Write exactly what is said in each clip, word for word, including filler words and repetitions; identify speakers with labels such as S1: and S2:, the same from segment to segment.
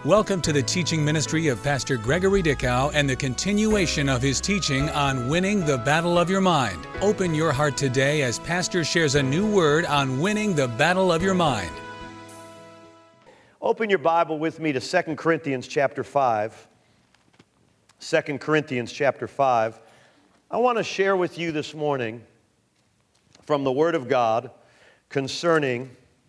S1: Welcome to the teaching ministry of Pastor Gregory Dickow and the continuation of his teaching on winning the battle of your mind. Open your heart today as Pastor shares a new word on winning the battle of your mind.
S2: Open your Bible with me to Second Corinthians chapter five. Second Corinthians chapter five. I want to share with you this morning from the Word of God concerning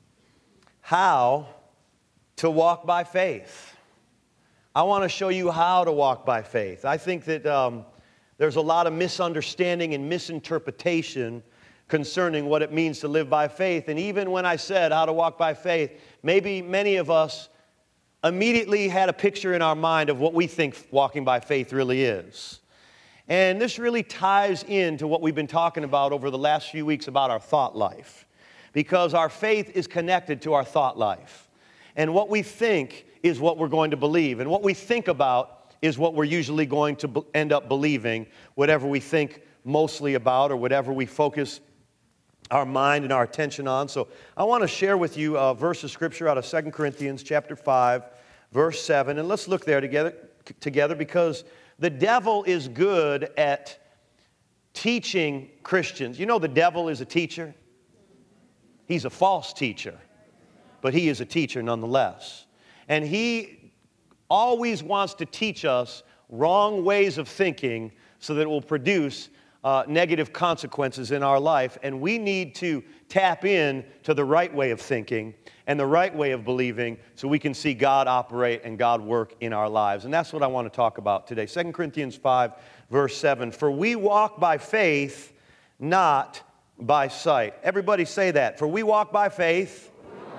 S2: how to walk by faith. I want to show you how to walk by faith. I think that um, there's a lot of misunderstanding and misinterpretation concerning what it means to live by faith. And even when I said how to walk by faith, maybe many of us immediately had a picture in our mind of what we think walking by faith really is. And this really ties into what we've been talking about over the last few weeks about our thought life. Because our faith is connected to our thought life. And what we think is what we're going to believe. And what we think about is what we're usually going to be- end up believing, whatever we think mostly about or whatever we focus our mind and our attention on. So I want to share with you a verse of Scripture out of Second Corinthians chapter five, verse seven. And let's look there together, together because the devil is good at teaching Christians. You know the devil is a teacher? He's a false teacher. But he is a teacher nonetheless. And he always wants to teach us wrong ways of thinking so that it will produce uh, negative consequences in our life. And we need to tap in to the right way of thinking and the right way of believing so we can see God operate and God work in our lives. And that's what I want to talk about today. Second Corinthians five, verse seven. For we walk by faith, not by sight. Everybody say that. For we walk by faith.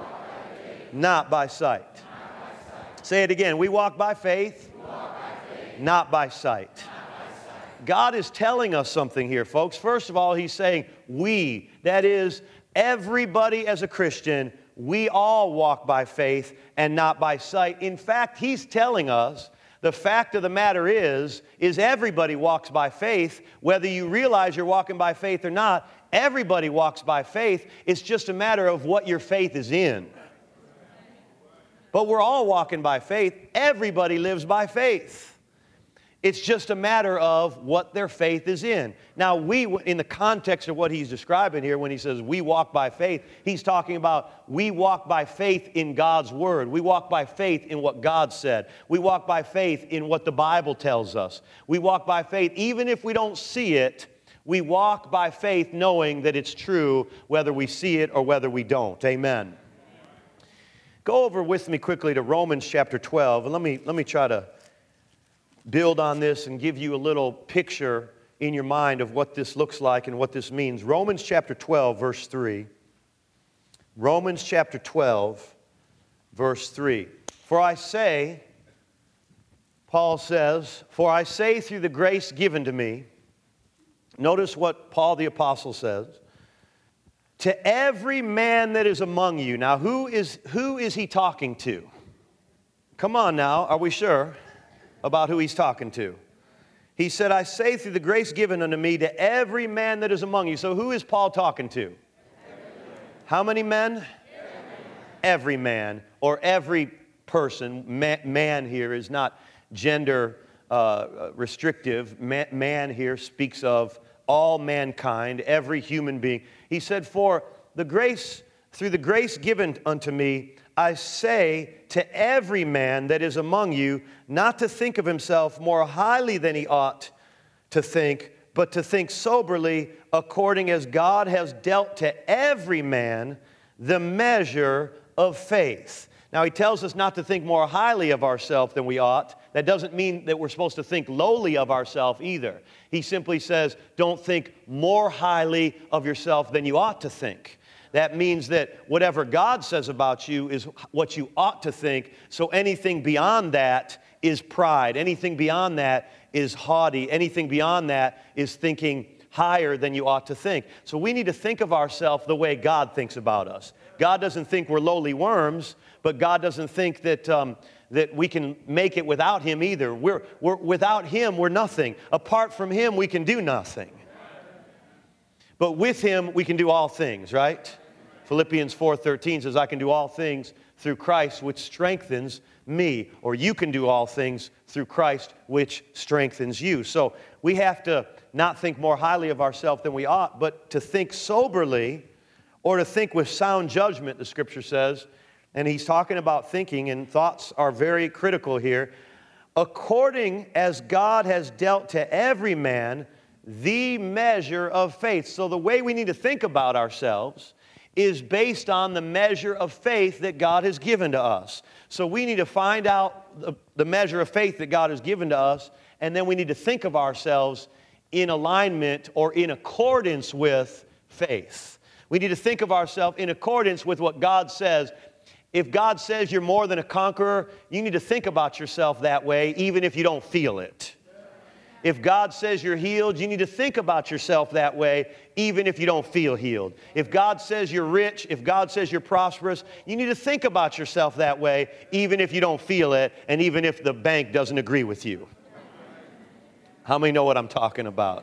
S2: Not by sight. Not by sight. Say it again. We walk by faith, walk by faith. Not by sight. Not by sight. God is telling us something here, folks. First of all, He's saying we, that is, everybody as a Christian, we all walk by faith and not by sight. In fact, He's telling us the fact of the matter is, is everybody walks by faith, whether you realize you're walking by faith or not. Everybody walks by faith. It's just a matter of what your faith is in. But we're all walking by faith. Everybody lives by faith. It's just a matter of what their faith is in. Now, we, in the context of what he's describing here, when he says we walk by faith, he's talking about we walk by faith in God's Word. We walk by faith in what God said. We walk by faith in what the Bible tells us. We walk by faith, even if we don't see it, we walk by faith knowing that it's true, whether we see it or whether we don't. Amen. Go over with me quickly to Romans chapter twelve, and let me, let me try to build on this and give you a little picture in your mind of what this looks like and what this means. Romans chapter twelve, verse three. Romans chapter twelve, verse three. For I say, Paul says, for I say through the grace given to me, notice what Paul the apostle says, to every man that is among you. Now, who is, who is he talking to? Come on now, are we sure about who he's talking to? He said, I say through the grace given unto me to every man that is among you. So who is Paul talking to? How many men? Every man, or every person. Man, man here is not gender uh, restrictive. Man, man here speaks of all mankind, every human being. He said, for the grace, through the grace given unto me, I say to every man that is among you, not to think of himself more highly than he ought to think, but to think soberly, according as God has dealt to every man the measure of faith. Now, he tells us not to think more highly of ourselves than we ought. That doesn't mean that we're supposed to think lowly of ourselves either. He simply says, don't think more highly of yourself than you ought to think. That means that whatever God says about you is what you ought to think. So anything beyond that is pride. Anything beyond that is haughty. Anything beyond that is thinking higher than you ought to think. So we need to think of ourselves the way God thinks about us. God doesn't think we're lowly worms, but God doesn't think that um, that we can make it without Him either. We're, we're without Him, we're nothing. Apart from Him, we can do nothing. But with Him, we can do all things, right? Philippians four thirteen says, I can do all things through Christ, which strengthens me. Or you can do all things through Christ, which strengthens you. So we have to not think more highly of ourselves than we ought, but to think soberly, or to think with sound judgment, the Scripture says. And he's talking about thinking, and thoughts are very critical here. According as God has dealt to every man the measure of faith. So the way we need to think about ourselves is based on the measure of faith that God has given to us. So we need to find out the, the measure of faith that God has given to us, and then we need to think of ourselves in alignment or in accordance with faith. We need to think of ourselves in accordance with what God says. If God says you're more than a conqueror, you need to think about yourself that way, even if you don't feel it. If God says you're healed, you need to think about yourself that way, even if you don't feel healed. If God says you're rich, if God says you're prosperous, you need to think about yourself that way, even if you don't feel it, and even if the bank doesn't agree with you. How many know what I'm talking about?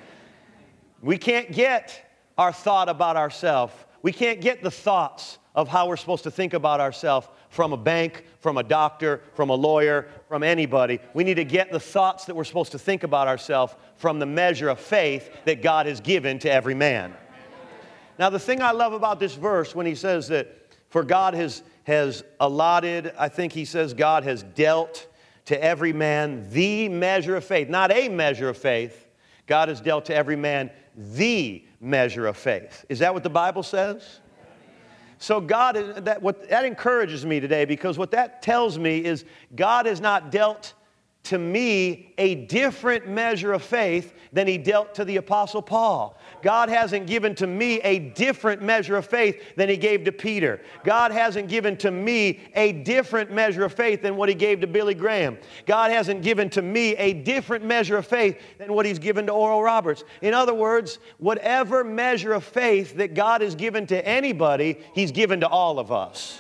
S2: We can't get our thought about ourselves. We can't get the thoughts of how we're supposed to think about ourselves from a bank, from a doctor, from a lawyer, from anybody. We need to get the thoughts that we're supposed to think about ourselves from the measure of faith that God has given to every man. Now, the thing I love about this verse when he says that for God has, has allotted, I think he says God has dealt to every man the measure of faith. Not a measure of faith. God has dealt to every man the measure of faith. Is that what the Bible says? So God, that, what, that encourages me today, because what that tells me is God has not dealt to me a different measure of faith than he dealt to the Apostle Paul. God hasn't given to me a different measure of faith than he gave to Peter. God hasn't given to me a different measure of faith than what he gave to Billy Graham. God hasn't given to me a different measure of faith than what he's given to Oral Roberts. In other words, whatever measure of faith that God has given to anybody, he's given to all of us.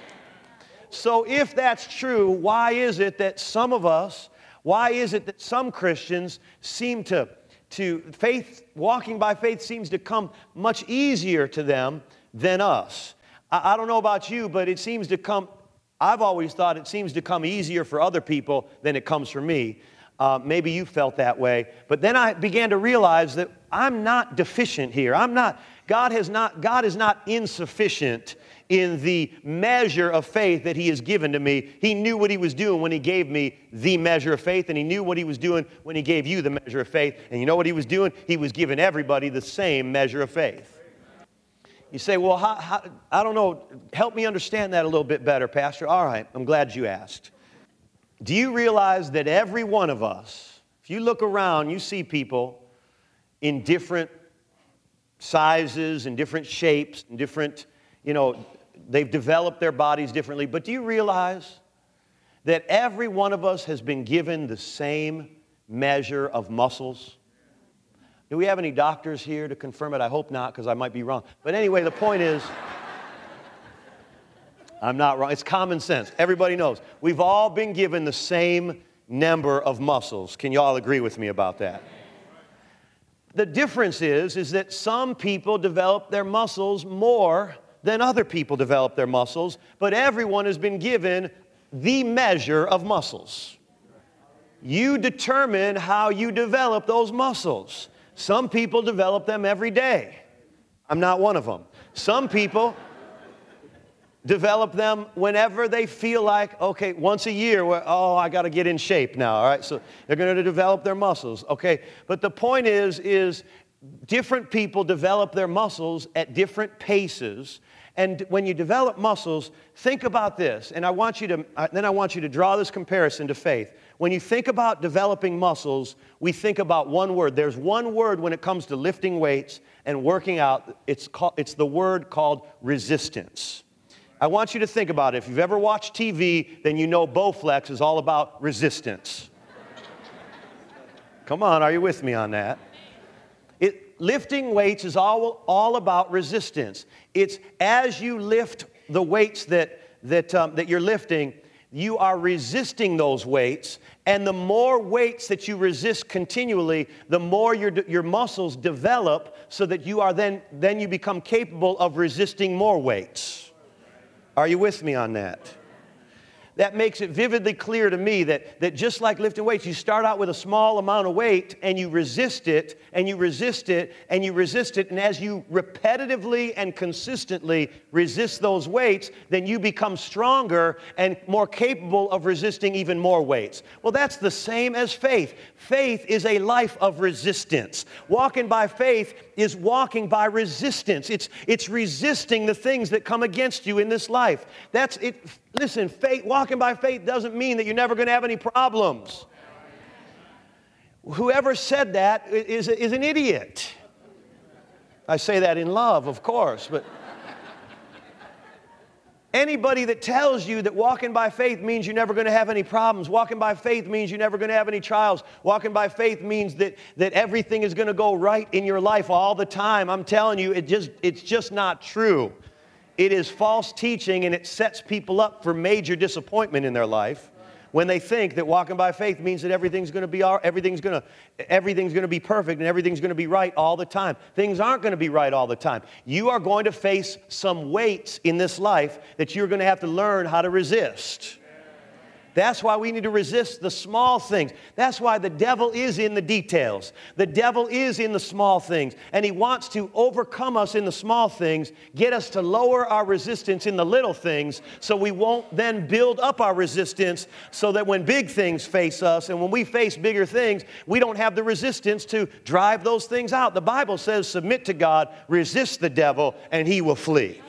S2: So if that's true, why is it that some of us, why is it that some Christians seem to, to faith, walking by faith seems to come much easier to them than us? I, I don't know about you, but it seems to come, I've always thought it seems to come easier for other people than it comes for me. Uh, maybe you felt that way. But then I began to realize that I'm not deficient here. I'm not, God has not, God is not insufficient in the measure of faith that he has given to me. He knew what he was doing when he gave me the measure of faith, and he knew what he was doing when he gave you the measure of faith. And you know what he was doing? He was giving everybody the same measure of faith. You say, well, how, how, I don't know. Help me understand that a little bit better, Pastor. All right, I'm glad you asked. Do you realize that every one of us, if you look around, you see people in different sizes and different shapes and different, you know, they've developed their bodies differently. But do you realize that every one of us has been given the same measure of muscles? Do we have any doctors here to confirm it? I hope not, because I might be wrong. But anyway, the point is, I'm not wrong. It's common sense. Everybody knows. We've all been given the same number of muscles. Can you all agree with me about that? The difference is, is that some people develop their muscles more than other people develop their muscles, but everyone has been given the measure of muscles. You determine how you develop those muscles. Some people develop them every day. I'm not one of them. Some people develop them whenever they feel like, okay, once a year, where, oh, I got to get in shape now, all right? So they're going to develop their muscles, okay? But the point is, is different people develop their muscles at different paces. And when you develop muscles, think about this, and I want you to, then I want you to draw this comparison to faith. When you think about developing muscles, we think about one word. There's one word when it comes to lifting weights and working out. It's called, it's the word called resistance. I want you to think about it. If you've ever watched T V, then you know Bowflex is all about resistance. Come on, are you with me on that? It, lifting weights is all, all about resistance. It's as you lift the weights that, that, um, that you're lifting, you are resisting those weights, and the more weights that you resist continually, the more your, your muscles develop so that you are then, then you become capable of resisting more weights. Are you with me on that? That makes it vividly clear to me that, that just like lifting weights, you start out with a small amount of weight and you resist it and you resist it and you resist it. And as you repetitively and consistently resist those weights, then you become stronger and more capable of resisting even more weights. Well, that's the same as faith. Faith is a life of resistance. Walking by faith is walking by resistance. It's, it's resisting the things that come against you in this life. That's it. Listen, faith, walking by faith doesn't mean that you're never going to have any problems. Whoever said that is, is an idiot. I say that in love, of course, but anybody that tells you that walking by faith means you're never going to have any problems, walking by faith means you're never going to have any trials, walking by faith means that, that everything is going to go right in your life all the time, I'm telling you, it just it's just not true. It is false teaching, and it sets people up for major disappointment in their life when they think that walking by faith means that everything's going to be all, everything's going to everything's going to be perfect and everything's going to be right all the time. Things aren't going to be right all the time. You are going to face some weights in this life that you're going to have to learn how to resist. That's why we need to resist the small things. That's why the devil is in the details. The devil is in the small things. And he wants to overcome us in the small things, get us to lower our resistance in the little things so we won't then build up our resistance so that when big things face us and when we face bigger things, we don't have the resistance to drive those things out. The Bible says, submit to God, resist the devil, and he will flee.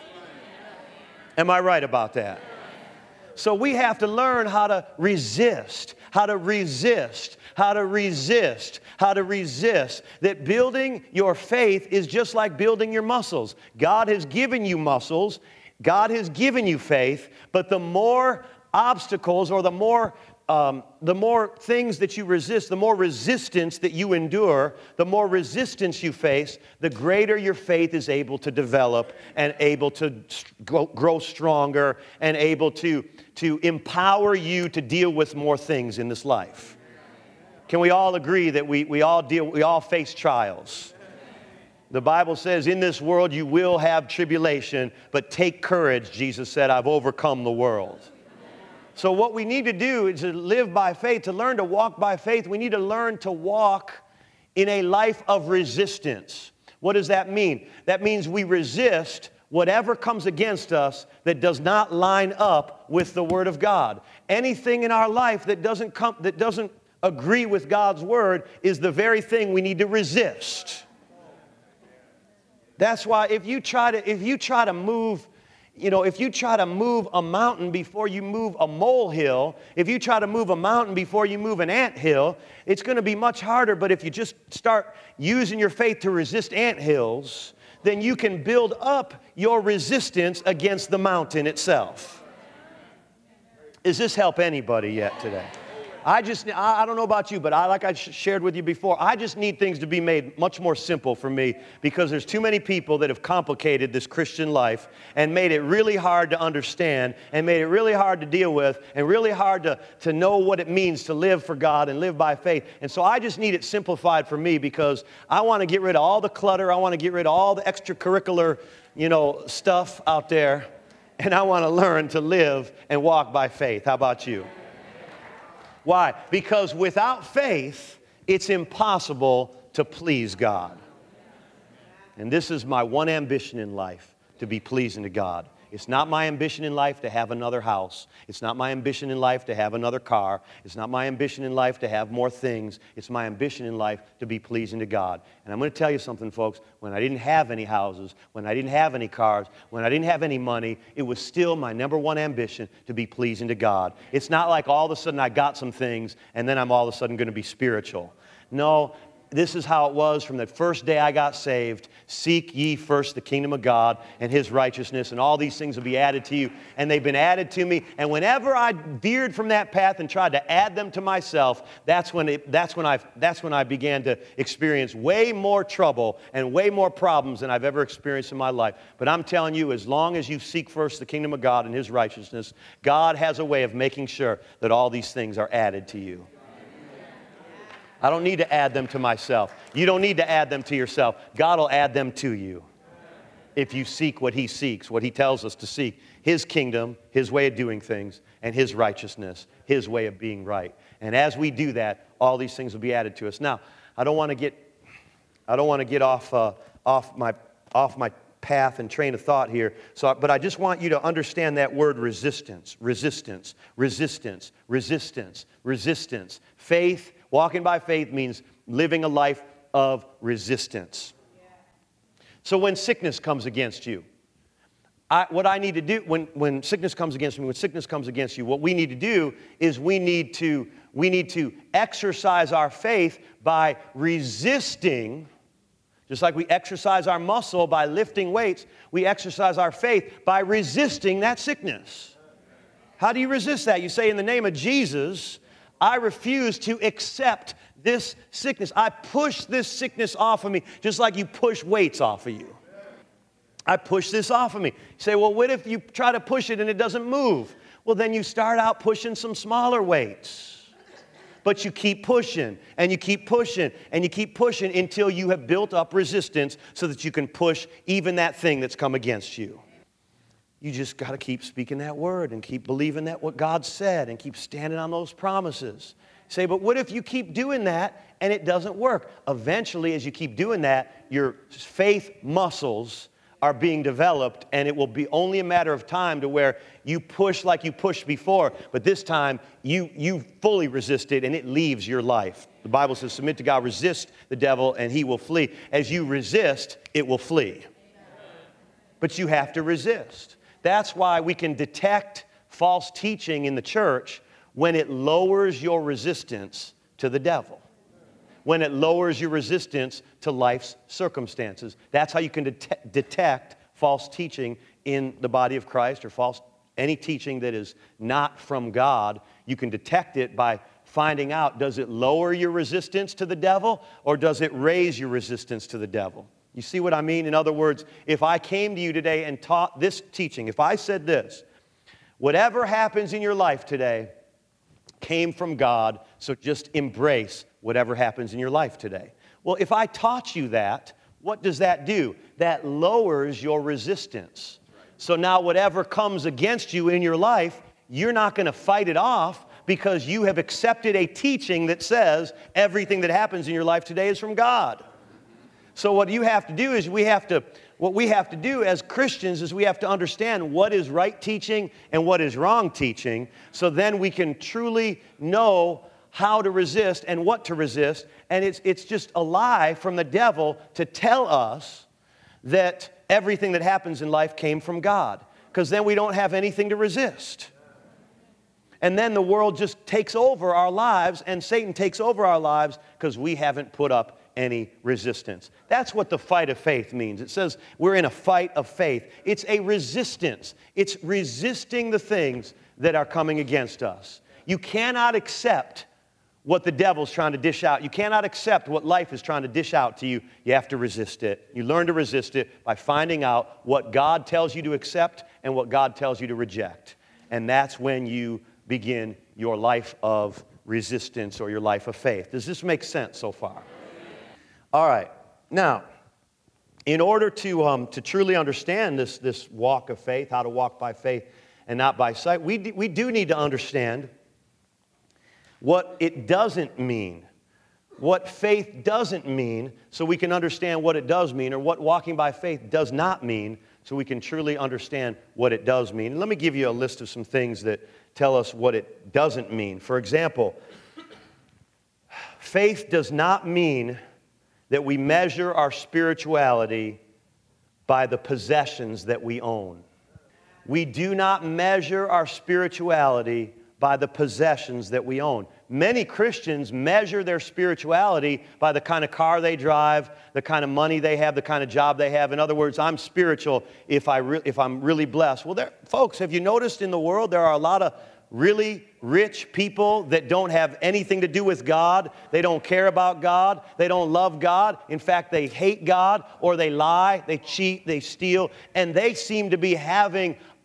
S2: Am I right about that? So we have to learn how to resist, how to resist, how to resist, how to resist. That building your faith is just like building your muscles. God has given you muscles. God has given you faith. But the more obstacles or the more Um, the more things that you resist, the more resistance that you endure, the more resistance you face, the greater your faith is able to develop and able to grow, grow stronger and able to, to empower you to deal with more things in this life. Can we all agree that we, we all deal, we all face trials? The Bible says, in this world you will have tribulation, but take courage, Jesus said, I've overcome the world. So what we need to do is to live by faith, to learn to walk by faith. We need to learn to walk in a life of resistance. What does that mean? That means we resist whatever comes against us that does not line up with the Word of God. Anything in our life that doesn't come, that doesn't agree with God's Word is the very thing we need to resist. That's why if you try to, if you try to move You know, if you try to move a mountain before you move a molehill, if you try to move a mountain before you move an anthill, it's going to be much harder. But if you just start using your faith to resist anthills, then you can build up your resistance against the mountain itself. Does this help anybody yet today? I just, I don't know about you, but I, like I shared with you before, I just need things to be made much more simple for me because there's too many people that have complicated this Christian life and made it really hard to understand and made it really hard to deal with and really hard to, to know what it means to live for God and live by faith. And so I just need it simplified for me because I want to get rid of all the clutter. I want to get rid of all the extracurricular, you know, stuff out there. And I want to learn to live and walk by faith. How about you? Why? Because without faith, it's impossible to please God. And this is my one ambition in life, to be pleasing to God. It's not my ambition in life to have another house. It's not my ambition in life to have another car. It's not my ambition in life to have more things. It's my ambition in life to be pleasing to God. And I'm going to tell you something, folks. When I didn't have any houses, when I didn't have any cars, when I didn't have any money, it was still my number one ambition to be pleasing to God. It's not like all of a sudden I got some things and then I'm all of a sudden going to be spiritual. No. This is how it was from the first day I got saved. Seek ye first the kingdom of God and His righteousness, and all these things will be added to you. And they've been added to me. And whenever I veered from that path and tried to add them to myself, that's when it, that's when I that's when I began to experience way more trouble and way more problems than I've ever experienced in my life. But I'm telling you, as long as you seek first the kingdom of God and His righteousness, God has a way of making sure that all these things are added to you. I don't need to add them to myself. You don't need to add them to yourself. God will add them to you. if you seek what he seeks, what he tells us to seek, his kingdom, his way of doing things, and his righteousness, his way of being right. And as we do that, all these things will be added to us. Now, I don't want to get, I don't want to get off, uh, off my, off my path and train of thought here. So, but I just want you to understand that word resistance, resistance, resistance, resistance, resistance. Faith, walking by faith means living a life of resistance. So when sickness comes against you, I, what I need to do, when, when sickness comes against me, when sickness comes against you, what we need to do is we need to, we need to exercise our faith by resisting. Just like we exercise our muscle by lifting weights, we exercise our faith by resisting that sickness. How do you resist that? You say, in the name of Jesus, I refuse to accept this sickness. I push this sickness off of me, just like you push weights off of you. I push this off of me. You say, well, what if you try to push it and it doesn't move? Well, then you start out pushing some smaller weights. But you keep pushing, and you keep pushing, and you keep pushing until you have built up resistance so that you can push even that thing that's come against you. You just got to keep speaking that word and keep believing that what God said and keep standing on those promises. Say, but what if you keep doing that and it doesn't work? Eventually, as you keep doing that, your faith muscles are being developed, and it will be only a matter of time to where you push like you pushed before, but this time you, you fully resist it and it leaves your life. The Bible says, submit to God, resist the devil, and he will flee. As you resist, it will flee. But you have to resist. That's why we can detect false teaching in the church when it lowers your resistance to the devil. When it lowers your resistance to life's circumstances. That's how you can det- detect false teaching in the body of Christ, or false any teaching that is not from God. You can detect it by finding out, does it lower your resistance to the devil, or does it raise your resistance to the devil? You see what I mean? In other words, if I came to you today and taught this teaching, if I said this, whatever happens in your life today came from God, so just embrace whatever happens in your life today. Well, if I taught you that, what does that do? That lowers your resistance. So now whatever comes against you in your life, you're not going to fight it off because you have accepted a teaching that says everything that happens in your life today is from God. So what you have to do is we have to, what we have to do as Christians is we have to understand what is right teaching and what is wrong teaching, so then we can truly know how to resist and what to resist. And it's, it's just a lie from the devil to tell us that everything that happens in life came from God, because then we don't have anything to resist. And then the world just takes over our lives, and Satan takes over our lives because we haven't put up any resistance. That's what the fight of faith means. It says we're in a fight of faith. It's a resistance. It's resisting the things that are coming against us. You cannot accept what the devil's trying to dish out. You cannot accept what life is trying to dish out to you. You have to resist it. You learn to resist it by finding out what God tells you to accept and what God tells you to reject. And that's when you begin your life of resistance or your life of faith. Does this make sense so far? All right. Now, in order to, um, to truly understand this, this walk of faith, how to walk by faith and not by sight, we do, we do need to understand what it doesn't mean, what faith doesn't mean, so we can understand what it does mean, or what walking by faith does not mean, so we can truly understand what it does mean. And let me give you a list of some things that tell us what it doesn't mean. For example, faith does not mean that we measure our spirituality by the possessions that we own. We do not measure our spirituality by the possessions that we own. Many Christians measure their spirituality by the kind of car they drive, the kind of money they have, the kind of job they have. In other words, I'm spiritual if, I re- if I'm really blessed. Well, there, folks, have you noticed in the world there are a lot of really rich people that don't have anything to do with God? They don't care about God. They don't love God. In fact, they hate God, or they lie, they cheat, they steal, and they seem to be having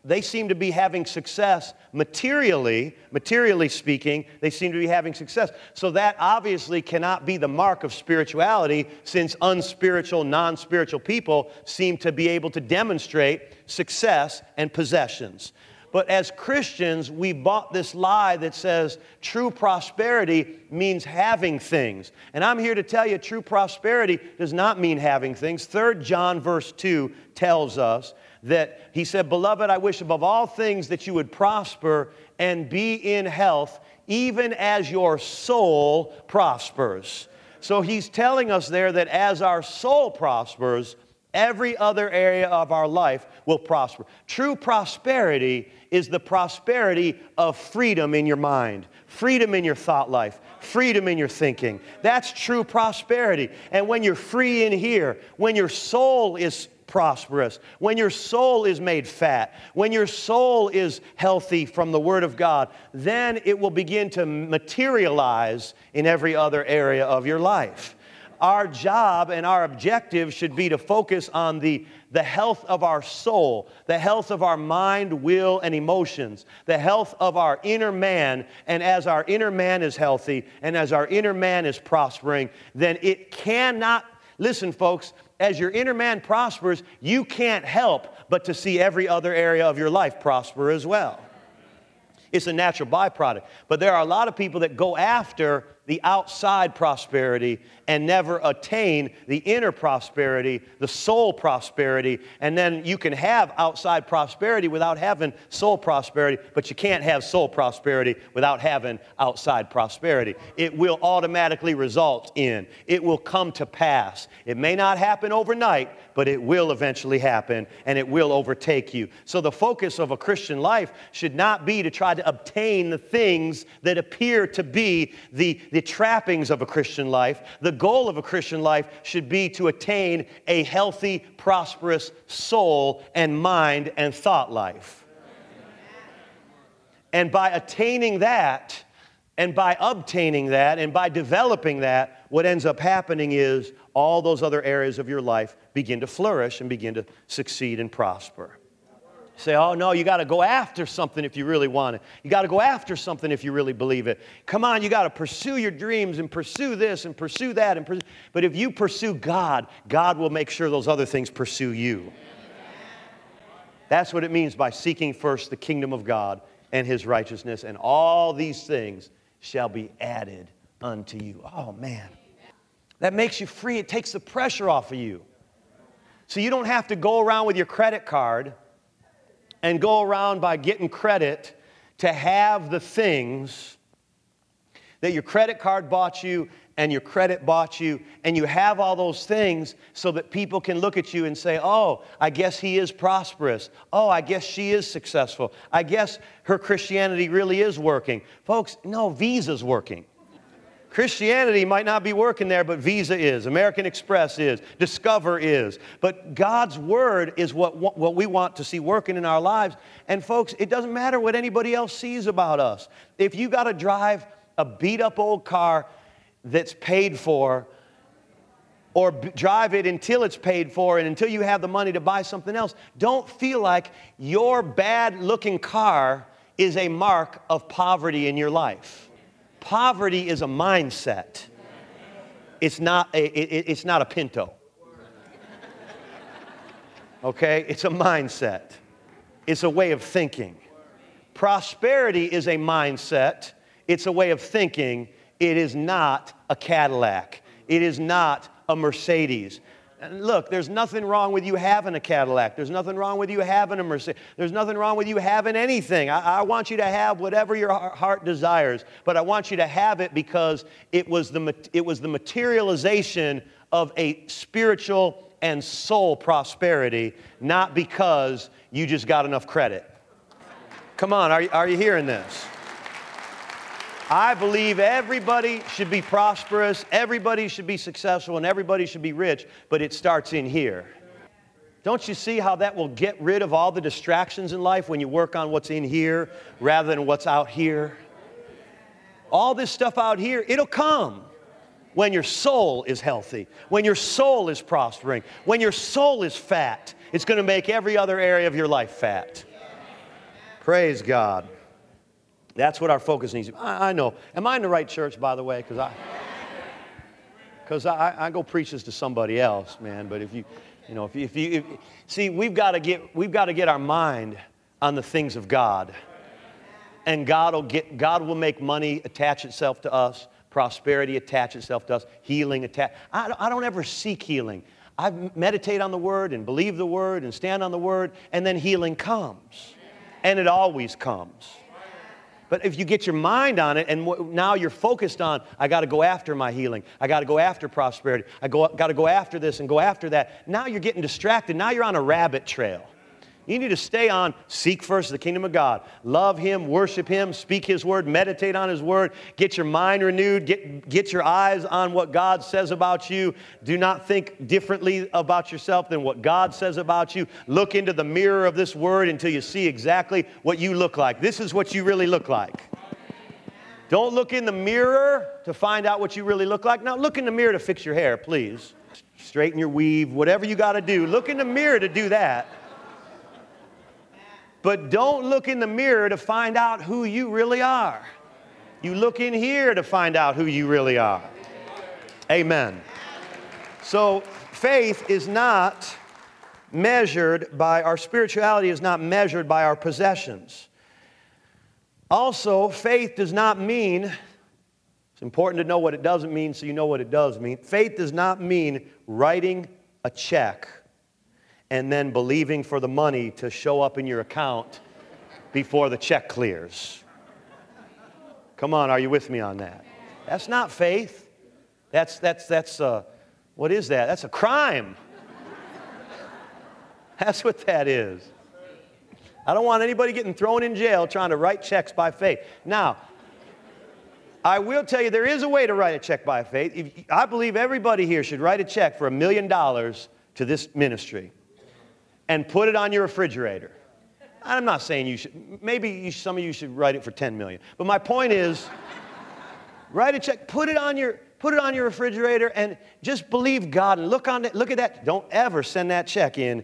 S2: they seem to be having success materially, materially speaking, they seem to be having success. So that obviously cannot be the mark of spirituality, since unspiritual, non-spiritual people seem to be able to demonstrate success and possessions. But as Christians, we bought this lie that says true prosperity means having things. And I'm here to tell you, true prosperity does not mean having things. Third John verse two tells us that he said, "Beloved, I wish above all things that you would prosper and be in health, even as your soul prospers." So he's telling us there that as our soul prospers, every other area of our life will prosper. True prosperity is the prosperity of freedom in your mind, freedom in your thought life, freedom in your thinking. That's true prosperity. And when you're free in here, when your soul is prosperous, when your soul is made fat, when your soul is healthy from the Word of God, then it will begin to materialize in every other area of your life. Our job and our objective should be to focus on the, the health of our soul, the health of our mind, will, and emotions, the health of our inner man. And as our inner man is healthy and as our inner man is prospering, then it cannot, listen folks, as your inner man prospers, you can't help but to see every other area of your life prosper as well. It's a natural byproduct. But there are a lot of people that go after the outside prosperity and never attain the inner prosperity, the soul prosperity. And then you can have outside prosperity without having soul prosperity, but you can't have soul prosperity without having outside prosperity. It will automatically result in, it will come to pass. It may not happen overnight, but it will eventually happen, and it will overtake you. So the focus of a Christian life should not be to try to obtain the things that appear to be the, the trappings of a Christian life. The goal of a Christian life should be to attain a healthy, prosperous soul and mind and thought life. And by attaining that, and by obtaining that, and by developing that, what ends up happening is all those other areas of your life begin to flourish and begin to succeed and prosper. Say, oh no, you got to go after something if you really want it. You got to go after something if you really believe it. Come on, you got to pursue your dreams and pursue this and pursue that. And pursue. But if you pursue God, God will make sure those other things pursue you. That's what it means by seeking first the kingdom of God and His righteousness, and all these things shall be added unto you. Oh man, that makes you free. It takes the pressure off of you. So you don't have to go around with your credit card and go around by getting credit to have the things that your credit card bought you and your credit bought you, and you have all those things so that people can look at you and say, oh, I guess he is prosperous. Oh, I guess she is successful. I guess her Christianity really is working. Folks, no, Visa's working. Christianity might not be working there, but Visa is. American Express is. Discover is. But God's Word is what, what we want to see working in our lives. And folks, it doesn't matter what anybody else sees about us. If you got to drive a beat-up old car that's paid for, or b- drive it until it's paid for and until you have the money to buy something else, don't feel like your bad-looking car is a mark of poverty in your life. Poverty is a mindset. It's not a, it, it's not a Pinto. Okay? It's a mindset. It's a way of thinking. Prosperity is a mindset. It's a way of thinking. It is not a Cadillac. It is not a Mercedes. And look, there's nothing wrong with you having a Cadillac. There's nothing wrong with you having a Mercedes. There's nothing wrong with you having anything. I, I want you to have whatever your heart desires, but I want you to have it because it was the, it was the materialization of a spiritual and soul prosperity, not because you just got enough credit. Come on, are, are you hearing this? I believe everybody should be prosperous, everybody should be successful, and everybody should be rich, but it starts in here. Don't you see how that will get rid of all the distractions in life when you work on what's in here rather than what's out here? All this stuff out here, it'll come when your soul is healthy, when your soul is prospering, when your soul is fat. It's going to make every other area of your life fat. Praise God. That's what our focus needs to be. I, I know. Am I in the right church, by the way? Because I, because I, I go preach this to somebody else, man. But if you, you know, if you, if you if, see, we've got to get, we've got to get our mind on the things of God, and God will get, God will make money attach itself to us, prosperity attach itself to us, healing attach. I, I don't ever seek healing. I meditate on the Word and believe the Word and stand on the Word, and then healing comes, and it always comes. But if you get your mind on it, and w- now you're focused on, I got to go after my healing. I got to go after prosperity. I go, got to go after this and go after that. Now you're getting distracted. Now you're on a rabbit trail. You need to stay on, seek first the kingdom of God. Love Him, worship Him, speak His word, meditate on His word. Get your mind renewed. Get, get your eyes on what God says about you. Do not think differently about yourself than what God says about you. Look into the mirror of this word until you see exactly what you look like. This is what you really look like. Don't look in the mirror to find out what you really look like. Now, look in the mirror to fix your hair, please. Straighten your weave, whatever you got to do. Look in the mirror to do that. But don't look in the mirror to find out who you really are. You look in here to find out who you really are. Amen. So faith is not measured by, our spirituality is not measured by our possessions. Also, faith does not mean, it's important to know what it doesn't mean so you know what it does mean. Faith does not mean writing a check and then believing for the money to show up in your account before the check clears. Come on, are you with me on that? That's not faith. That's, that's, that's, uh, what is that? That's a crime. That's what that is. I don't want anybody getting thrown in jail trying to write checks by faith. Now, I will tell you there is a way to write a check by faith. If, I believe everybody here should write a check for a million dollars to this ministry and put it on your refrigerator. I'm not saying you should. Maybe you, some of you should write it for ten million dollars. But my point is, write a check, put it on your put it on your refrigerator, and just believe God and look on it. Look at that. Don't ever send that check in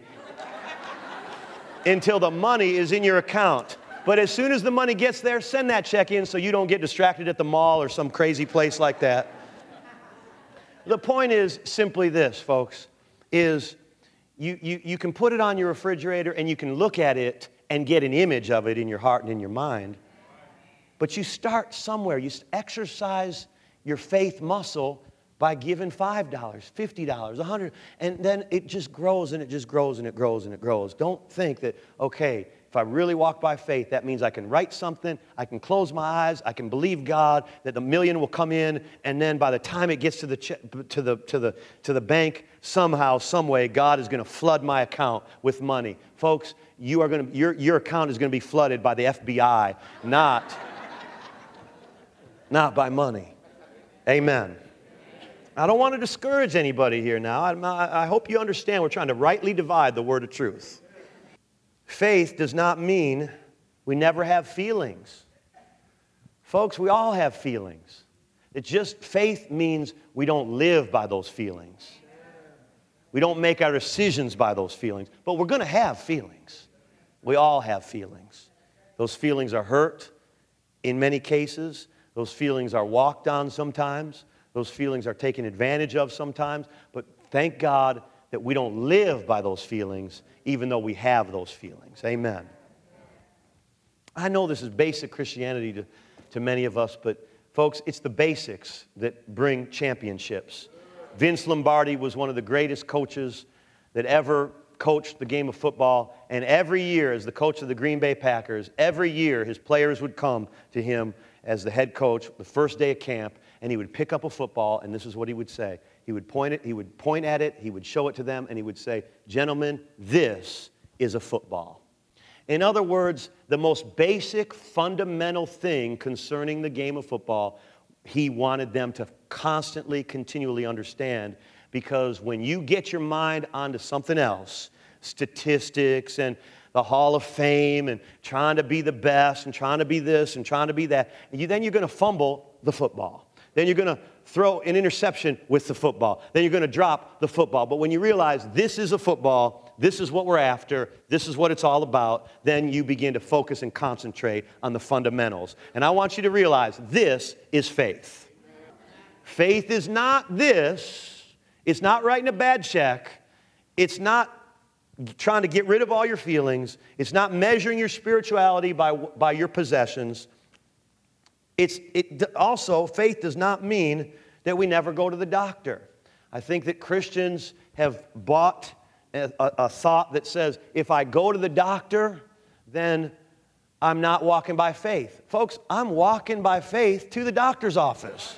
S2: until the money is in your account. But as soon as the money gets there, send that check in so you don't get distracted at the mall or some crazy place like that. The point is simply this, folks, is You, you, you can put it on your refrigerator and you can look at it and get an image of it in your heart and in your mind. But you start somewhere. You exercise your faith muscle by giving five dollars, fifty dollars, one hundred dollars. And then it just grows and it just grows and it grows and it grows. Don't think that, okay, if I really walk by faith, that means I can write something, I can close my eyes, I can believe God that the million will come in, and then by the time it gets to the che- to the to the to the bank, somehow, some way, God is going to flood my account with money. Folks, you are going to your your account is going to be flooded by the F B I, not not by money. Amen. I don't want to discourage anybody here now. I, I hope you understand we're trying to rightly divide the word of truth. Faith does not mean we never have feelings. Folks, we all have feelings. It just, faith means we don't live by those feelings. We don't make our decisions by those feelings. But we're going to have feelings. We all have feelings. Those feelings are hurt in many cases. Those feelings are walked on sometimes. Those feelings are taken advantage of sometimes. But thank God that we don't live by those feelings, even though we have those feelings. Amen. I know this is basic Christianity to, to many of us, but folks, it's the basics that bring championships. Vince Lombardi was one of the greatest coaches that ever coached the game of football, and every year as the coach of the Green Bay Packers, every year his players would come to him as the head coach the first day of camp, and he would pick up a football, and this is what he would say. He would point it, he would point at it, he would show it to them, and he would say, "Gentlemen, this is a football." In other words, the most basic, fundamental thing concerning the game of football, he wanted them to constantly, continually understand, because when you get your mind onto something else, statistics and the Hall of Fame and trying to be the best and trying to be this and trying to be that, and you, then you're going to fumble the football. Then you're going to throw an interception with the football. Then you're going to drop the football. But when you realize this is a football, this is what we're after, this is what it's all about, then you begin to focus and concentrate on the fundamentals. And I want you to realize this is faith. Faith is not this. It's not writing a bad check. It's not trying to get rid of all your feelings. It's not measuring your spirituality by, by your possessions. It's, it also, faith does not mean that we never go to the doctor. I think that Christians have bought a, a, a thought that says, if I go to the doctor, then I'm not walking by faith. Folks, I'm walking by faith to the doctor's office.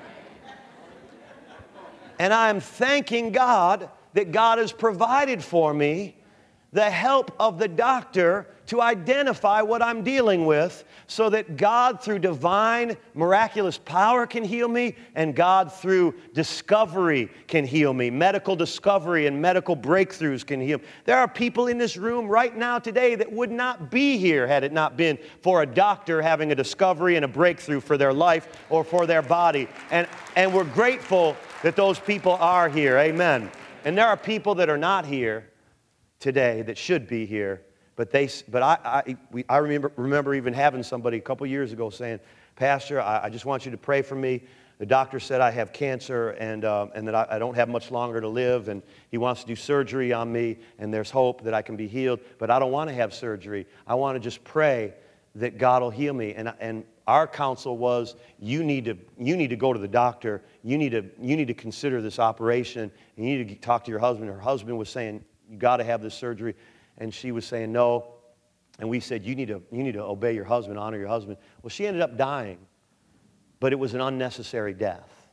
S2: And I'm thanking God that God has provided for me the help of the doctor to identify what I'm dealing with so that God, through divine, miraculous power, can heal me, and God, through discovery, can heal me. Medical discovery and medical breakthroughs can heal me. There are people in this room right now today that would not be here had it not been for a doctor having a discovery and a breakthrough for their life or for their body. And, and we're grateful that those people are here. Amen. And there are people that are not here today that should be here, but they. But I, I, we, I remember, remember even having somebody a couple years ago saying, "Pastor, I, I just want you to pray for me. The doctor said I have cancer and uh, and that I, I don't have much longer to live, and he wants to do surgery on me, and there's hope that I can be healed. But I don't want to have surgery. I want to just pray that God will heal me." And and our counsel was, you need to you need to go to the doctor. You need to you need to consider this operation. And you need to talk to your husband. Her husband was saying, "You got to have this surgery," and she was saying no. And we said, "You need to you need to obey your husband, honor your husband." Well, she ended up dying, but it was an unnecessary death.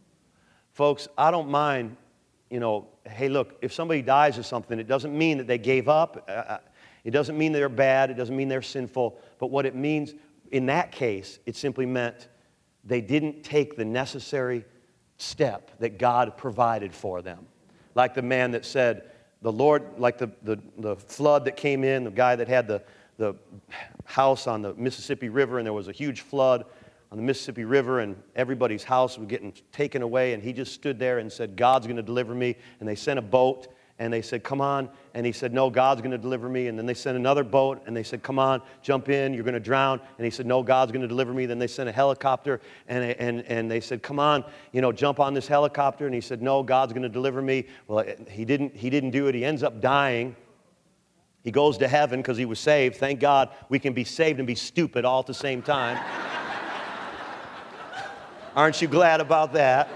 S2: Folks, I don't mind, you know. Hey, look, if somebody dies of something, it doesn't mean that they gave up. It doesn't mean they're bad. It doesn't mean they're sinful. But what it means in that case, it simply meant they didn't take the necessary step that God provided for them. Like the man that said, the Lord, like the, the, the flood that came in, the guy that had the, the house on the Mississippi River, and there was a huge flood on the Mississippi River, and everybody's house was getting taken away, and he just stood there and said, "God's going to deliver me." And they sent a boat, and they said, "Come on." And he said, "No, God's going to deliver me." And then they sent another boat, and they said, "Come on, jump in, you're going to drown." And he said, "No, God's going to deliver me." Then they sent a helicopter, and, and, and they said, "Come on, you know, jump on this helicopter." And he said, "No, God's going to deliver me." Well, he didn't, he didn't do it. He ends up dying. He goes to heaven because he was saved. Thank God we can be saved and be stupid all at the same time. Aren't you glad about that?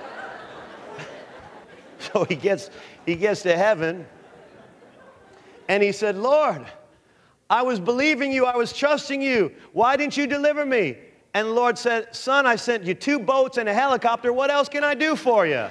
S2: So he gets, he gets to heaven. And he said, "Lord, I was believing you. I was trusting you. Why didn't you deliver me?" And the Lord said, "Son, I sent you two boats and a helicopter. What else can I do for you?"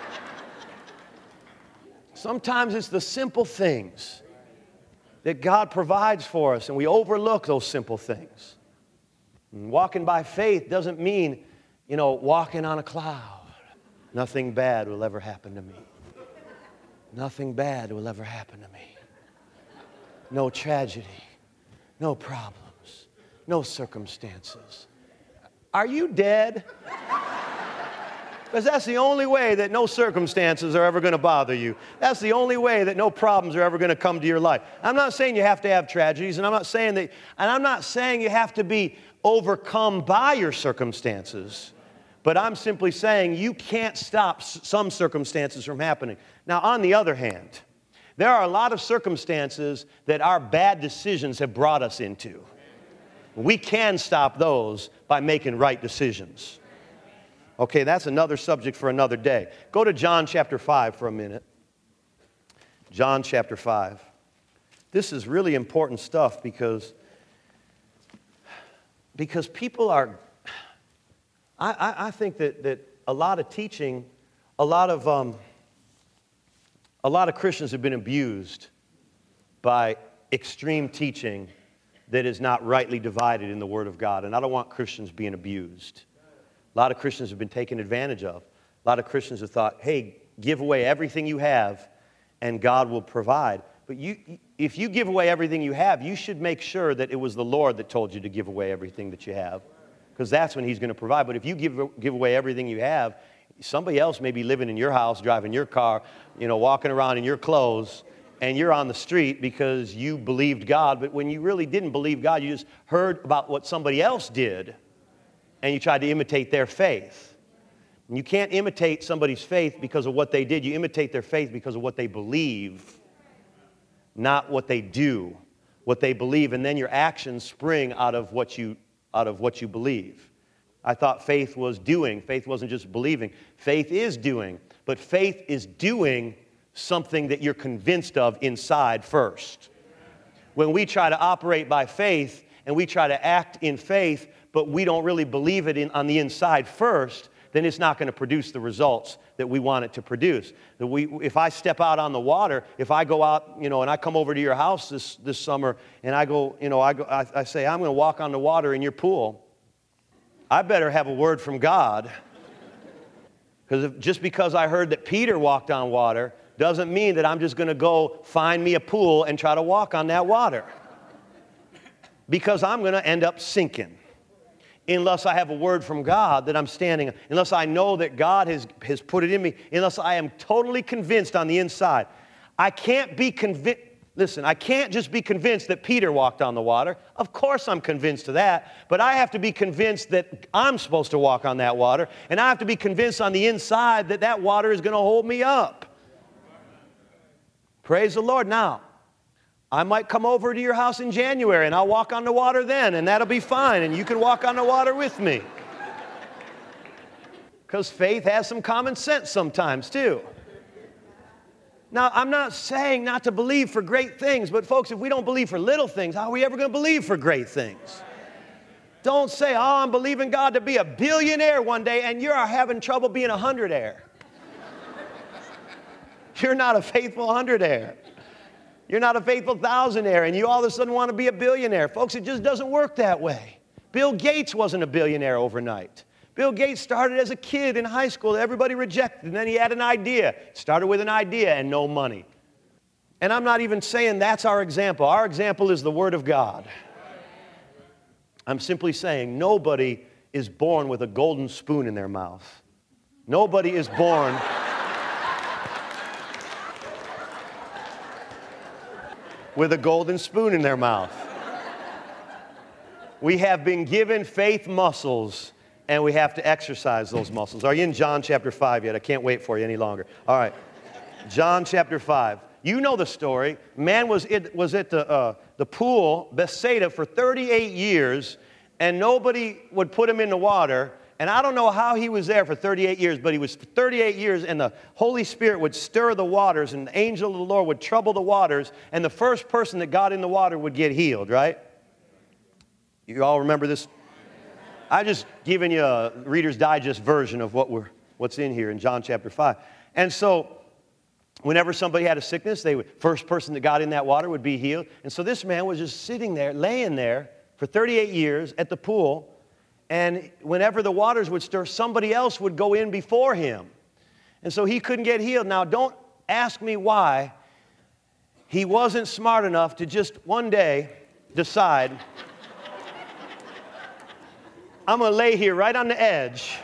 S2: Sometimes it's the simple things that God provides for us, and we overlook those simple things. And walking by faith doesn't mean, you know, walking on a cloud. Nothing bad will ever happen to me. Nothing bad will ever happen to me. No tragedy, no problems, no circumstances. Are you dead? Because that's the only way that no circumstances are ever going to bother you. That's the only way that no problems are ever going to come to your life. I'm not saying you have to have tragedies, and I'm not saying that, and I'm not saying you have to be overcome by your circumstances. But I'm simply saying you can't stop some circumstances from happening. Now, on the other hand, there are a lot of circumstances that our bad decisions have brought us into. We can stop those by making right decisions. Okay, that's another subject for another day. Go to John chapter five for a minute. John chapter five. This is really important stuff because, because people are... I, I, I think that, that a lot of teaching, a lot of um, a lot of Christians have been abused by extreme teaching that is not rightly divided in the Word of God. And I don't want Christians being abused. A lot of Christians have been taken advantage of. A lot of Christians have thought, hey, give away everything you have and God will provide. But you, if you give away everything you have, you should make sure that it was the Lord that told you to give away everything that you have. Because that's when He's going to provide. But if you give, give away everything you have, somebody else may be living in your house, driving your car, you know, walking around in your clothes, and you're on the street because you believed God, but when you really didn't believe God, you just heard about what somebody else did, and you tried to imitate their faith. And you can't imitate somebody's faith because of what they did. You imitate their faith because of what they believe, not what they do, what they believe, and then your actions spring out of what you out of what you believe. I thought faith was doing. Faith wasn't just believing. Faith is doing, but faith is doing something that you're convinced of inside first. When we try to operate by faith and we try to act in faith, but we don't really believe it in, on the inside first, then it's not going to produce the results that we want it to produce. That we, if I step out on the water, if I go out, you know, and I come over to your house this, this summer, and I go, you know, I, go, I, I say, I'm going to walk on the water in your pool, I better have a word from God, because just because I heard that Peter walked on water doesn't mean that I'm just going to go find me a pool and try to walk on that water, because I'm going to end up sinking. Unless I have a word from God that I'm standing, unless I know that God has, has put it in me, unless I am totally convinced on the inside. I can't be convinced, listen, I can't just be convinced that Peter walked on the water. Of course I'm convinced of that, but I have to be convinced that I'm supposed to walk on that water, and I have to be convinced on the inside that that water is going to hold me up. Praise the Lord. Now, I might come over to your house in January and I'll walk on the water then, and that'll be fine, and you can walk on the water with me. Because faith has some common sense sometimes too. Now, I'm not saying not to believe for great things, but folks, if we don't believe for little things, how are we ever going to believe for great things? Don't say, oh, I'm believing God to be a billionaire one day, and you're having trouble being a hundredaire. You're not a faithful hundredaire. You're not a faithful thousandaire, and you all of a sudden want to be a billionaire. Folks, it just doesn't work that way. Bill Gates wasn't a billionaire overnight. Bill Gates started as a kid in high school that everybody rejected, and then he had an idea. Started with an idea and no money. And I'm not even saying that's our example. Our example is the Word of God. I'm simply saying nobody is born with a golden spoon in their mouth. Nobody is born... with a golden spoon in their mouth. We have been given faith muscles, and we have to exercise those muscles. Are you in John chapter five yet? I can't wait for you any longer. All right, John chapter five. You know the story. Man was, it, was at the, uh, the pool, Bethsaida, for thirty-eight years, and nobody would put him in the water. And I don't know how he was there for thirty-eight years, but he was thirty-eight years, and the Holy Spirit would stir the waters, and the angel of the Lord would trouble the waters, and the first person that got in the water would get healed, right? You all remember this? I'm just giving you a Reader's Digest version of what we're, what's in here in John chapter five. And so whenever somebody had a sickness, they would, first person that got in that water would be healed. And so this man was just sitting there, laying there for thirty-eight years at the pool. And whenever the waters would stir, somebody else would go in before him. And so he couldn't get healed. Now, don't ask me why he wasn't smart enough to just one day decide, I'm going to lay here right on the edge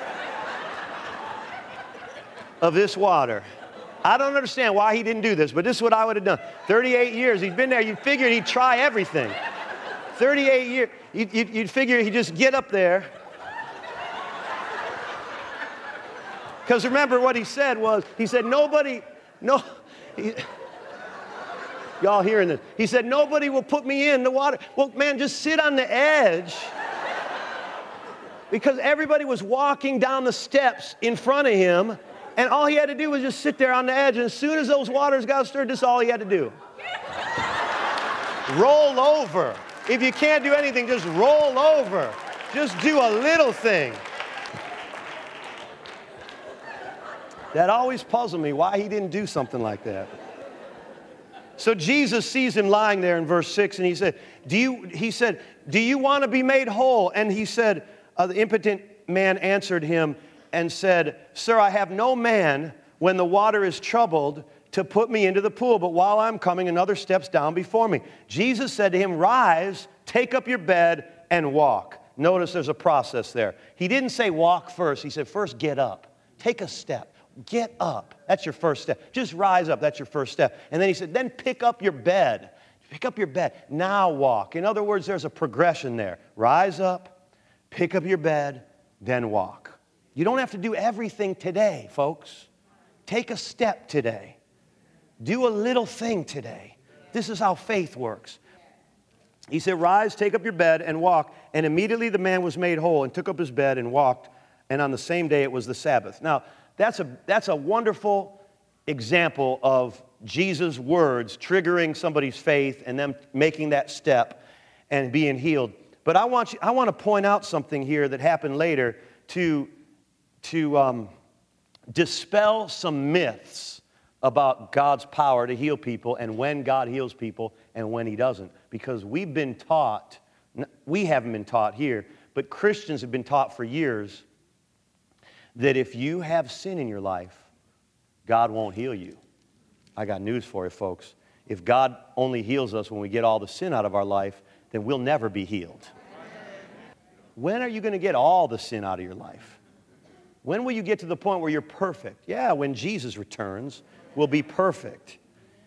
S2: of this water. I don't understand why he didn't do this, but this is what I would have done. thirty-eight years, he'd been there. You'd figure he'd try everything. thirty-eight years. You'd, you'd, you'd figure he'd just get up there. Because remember what he said was, he said, nobody, no, he, y'all hearing this? He said, nobody will put me in the water. Well, man, just sit on the edge. Because everybody was walking down the steps in front of him, and all he had to do was just sit there on the edge, and as soon as those waters got stirred, this is all he had to do. Roll over. If you can't do anything, just roll over. Just do a little thing. That always puzzled me, why he didn't do something like that. So Jesus sees him lying there in verse six, and he said, "Do you?" He said, "Do you want to be made whole?" And he said, uh, the impotent man answered him and said, "Sir, I have no man when the water is troubled to put me into the pool, but while I'm coming, another steps down before me." Jesus said to him, "Rise, take up your bed, and walk." Notice there's a process there. He didn't say walk first. He said, first get up, take a step, Get up. That's your first step. Just rise up. That's your first step. And then he said, then pick up your bed. Pick up your bed. Now walk. In other words, there's a progression there. Rise up, pick up your bed, then walk. You don't have to do everything today, folks. Take a step today. Do a little thing today. This is how faith works. He said, rise, take up your bed, and walk. And immediately the man was made whole and took up his bed and walked. And on the same day it was the Sabbath. Now, that's a, that's a wonderful example of Jesus' words triggering somebody's faith and them making that step and being healed. But I want you, I want to point out something here that happened later to, to um, dispel some myths about God's power to heal people and when God heals people and when he doesn't. Because we've been taught, we haven't been taught here, but Christians have been taught for years that if you have sin in your life, God won't heal you. I got news for you, folks. If God only heals us when we get all the sin out of our life, then we'll never be healed. When are you going to get all the sin out of your life? When will you get to the point where you're perfect? Yeah, when Jesus returns, we'll be perfect.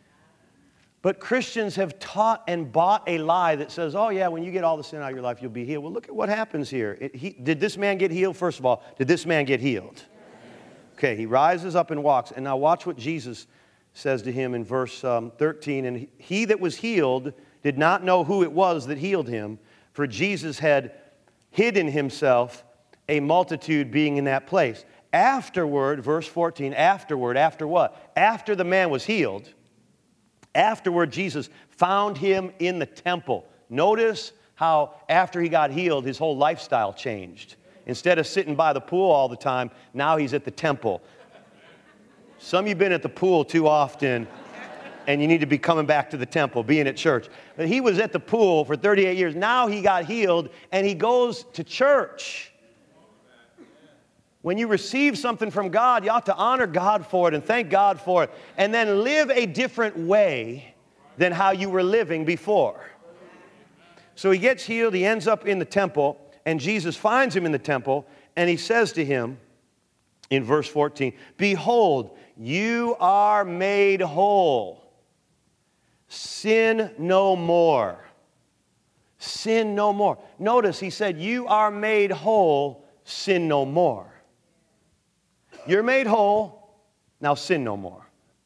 S2: But Christians have taught and bought a lie that says, oh yeah, when you get all the sin out of your life, you'll be healed. Well, look at what happens here. It, he, did this man get healed? First of all, did this man get healed? Okay, he rises up and walks. And now watch what Jesus says to him in verse um, thirteen. And he that was healed did not know who it was that healed him, for Jesus had hidden himself, a multitude being in that place. Afterward, verse fourteen, afterward, after what? After the man was healed, afterward Jesus found him in the temple. Notice how after he got healed, his whole lifestyle changed. Instead of sitting by the pool all the time, now he's at the temple. Some of you have been at the pool too often, and you need to be coming back to the temple, being at church. But he was at the pool for thirty-eight years. Now he got healed, and he goes to church. When you receive something from God, you ought to honor God for it and thank God for it, and then live a different way than how you were living before. So he gets healed, he ends up in the temple, and Jesus finds him in the temple, and he says to him in verse fourteen, behold, you are made whole. Sin no more. Sin no more. Notice he said, you are made whole, sin no more. You're made whole, now sin no more.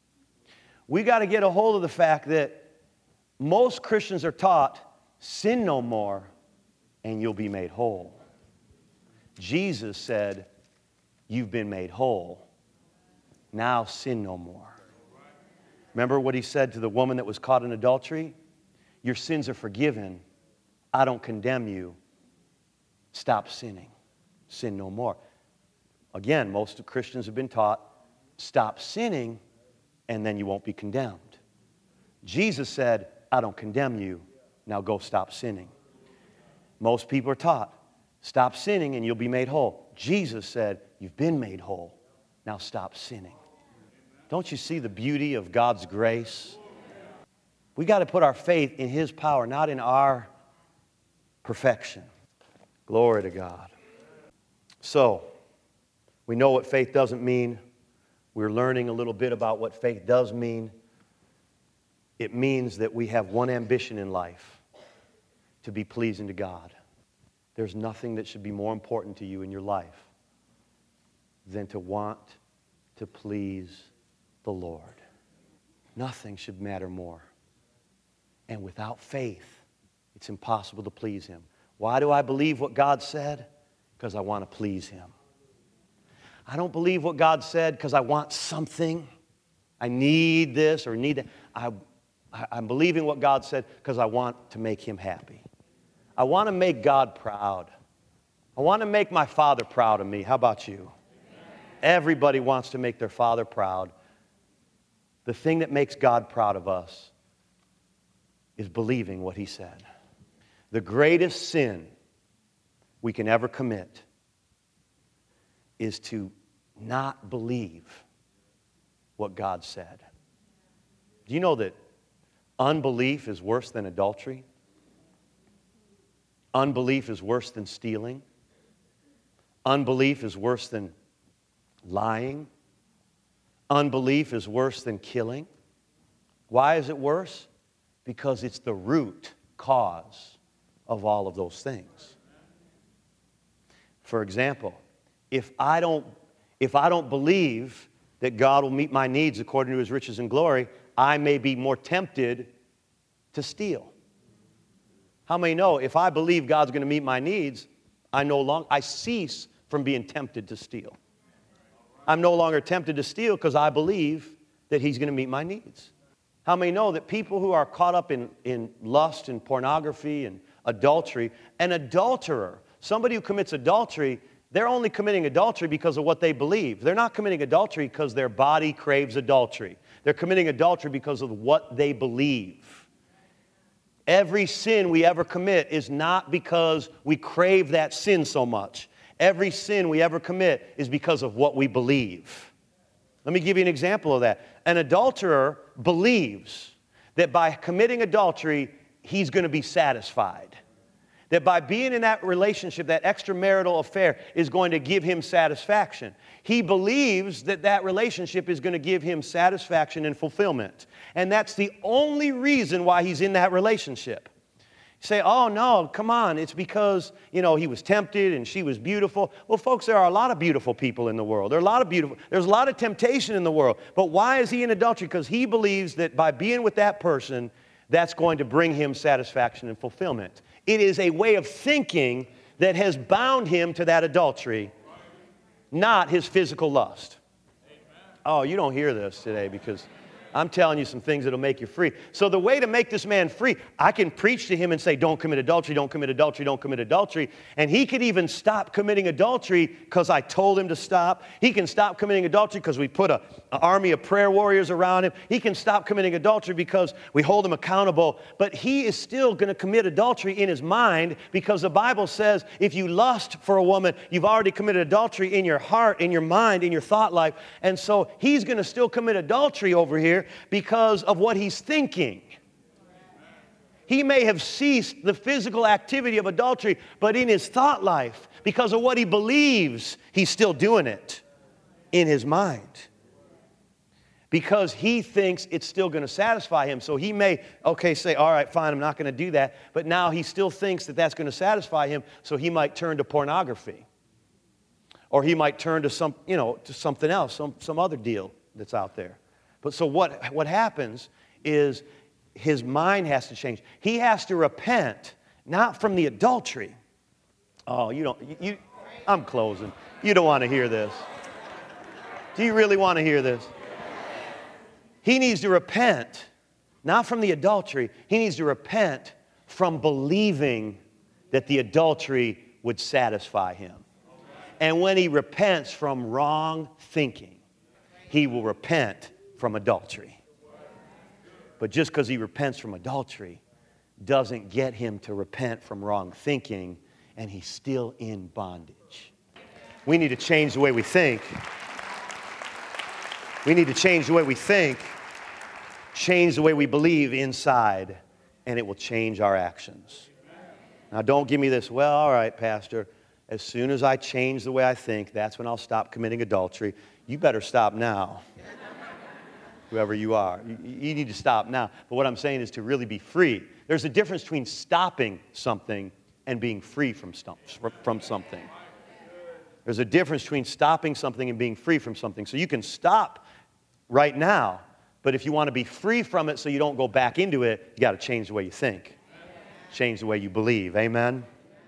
S2: We got to get a hold of the fact that most Christians are taught, sin no more, and you'll be made whole. Jesus said, you've been made whole. Now sin no more. Remember what he said to the woman that was caught in adultery? Your sins are forgiven. I don't condemn you. Stop sinning. Sin no more. Again, most Christians have been taught, stop sinning, and then you won't be condemned. Jesus said, I don't condemn you. Now go stop sinning. Most people are taught, stop sinning and you'll be made whole. Jesus said, you've been made whole. Now stop sinning. Don't you see the beauty of God's grace? We got to put our faith in his power, not in our perfection. Glory to God. So, we know what faith doesn't mean. We're learning a little bit about what faith does mean. It means that we have one ambition in life, to be pleasing to God. There's nothing that should be more important to you in your life than to want to please the Lord. Nothing should matter more. And without faith, it's impossible to please him. Why do I believe what God said? Because I want to please him. I don't believe what God said because I want something. I need this or need that. I, I, I'm believing what God said because I want to make him happy. I want to make God proud. I want to make my Father proud of me. How about you? Everybody wants to make their Father proud. The thing that makes God proud of us is believing what he said. The greatest sin we can ever commit is to not believe what God said. Do you know that unbelief is worse than adultery? Unbelief is worse than stealing. Unbelief is worse than lying. Unbelief is worse than killing. Why is it worse? Because it's the root cause of all of those things. For example, if I don't, if I don't believe that God will meet my needs according to His riches and glory, I may be more tempted to steal. How many know if I believe God's going to meet my needs, I no longer I cease from being tempted to steal. I'm no longer tempted to steal because I believe that He's going to meet my needs. How many know that people who are caught up in, in lust and pornography and adultery, an adulterer, somebody who commits adultery, they're only committing adultery because of what they believe. They're not committing adultery because their body craves adultery. They're committing adultery because of what they believe. Every sin we ever commit is not because we crave that sin so much. Every sin we ever commit is because of what we believe. Let me give you an example of that. An adulterer believes that by committing adultery, he's going to be satisfied. That by being in that relationship, that extramarital affair is going to give him satisfaction. He believes that that relationship is going to give him satisfaction and fulfillment. And that's the only reason why he's in that relationship. You say, oh, no, come on, it's because, you know, he was tempted and she was beautiful. Well, folks, there are a lot of beautiful people in the world. There are a lot of beautiful, there's a lot of temptation in the world. But why is he in adultery? Because he believes that by being with that person, that's going to bring him satisfaction and fulfillment. It is a way of thinking that has bound him to that adultery, not his physical lust. Oh, you don't hear this today because I'm telling you some things that will make you free. So the way to make this man free, I can preach to him and say, don't commit adultery, don't commit adultery, don't commit adultery. And he could even stop committing adultery because I told him to stop. He can stop committing adultery because we put an army of prayer warriors around him. He can stop committing adultery because we hold him accountable. But he is still going to commit adultery in his mind because the Bible says if you lust for a woman, you've already committed adultery in your heart, in your mind, in your thought life. And so he's going to still commit adultery over here because of what he's thinking. He may have ceased the physical activity of adultery, but in his thought life, because of what he believes, he's still doing it in his mind. Because he thinks it's still going to satisfy him. So he may, okay, say, all right, fine, I'm not going to do that. But now he still thinks that that's going to satisfy him, so he might turn to pornography. Or he might turn to some, you know, to something else, some, some other deal that's out there. But so what, what happens is his mind has to change. He has to repent, not from the adultery. Oh, you don't, you, you I'm closing. You don't want to hear this. Do you really want to hear this? He needs to repent, not from the adultery. He needs to repent from believing that the adultery would satisfy him. And when he repents from wrong thinking, he will repent from adultery. But just because he repents from adultery doesn't get him to repent from wrong thinking, and he's still in bondage. We need to change the way we think. We need to change the way we think, change the way we believe inside, and it will change our actions. Now, don't give me this, well, all right, Pastor, as soon as I change the way I think, that's when I'll stop committing adultery. You better stop now. Whoever you are. You, you need to stop now. But what I'm saying is to really be free. There's a difference between stopping something and being free from, stump, from something. There's a difference between stopping something and being free from something. So you can stop right now, but if you want to be free from it so you don't go back into it, you got to change the way you think. Change the way you believe. Amen?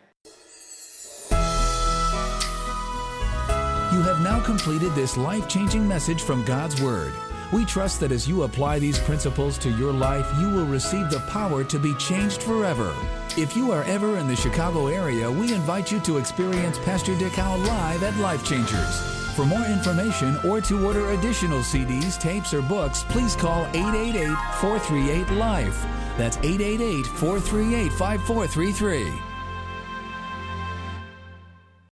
S1: You have now completed this life-changing message from God's Word. We trust that as you apply these principles to your life, you will receive the power to be changed forever. If you are ever in the Chicago area, we invite you to experience Pastor Dickow live at Life Changers. For more information or to order additional C Ds, tapes, or books, please call eight eight eight, four three eight, LIFE. That's eight eight eight, four three eight, five four three three.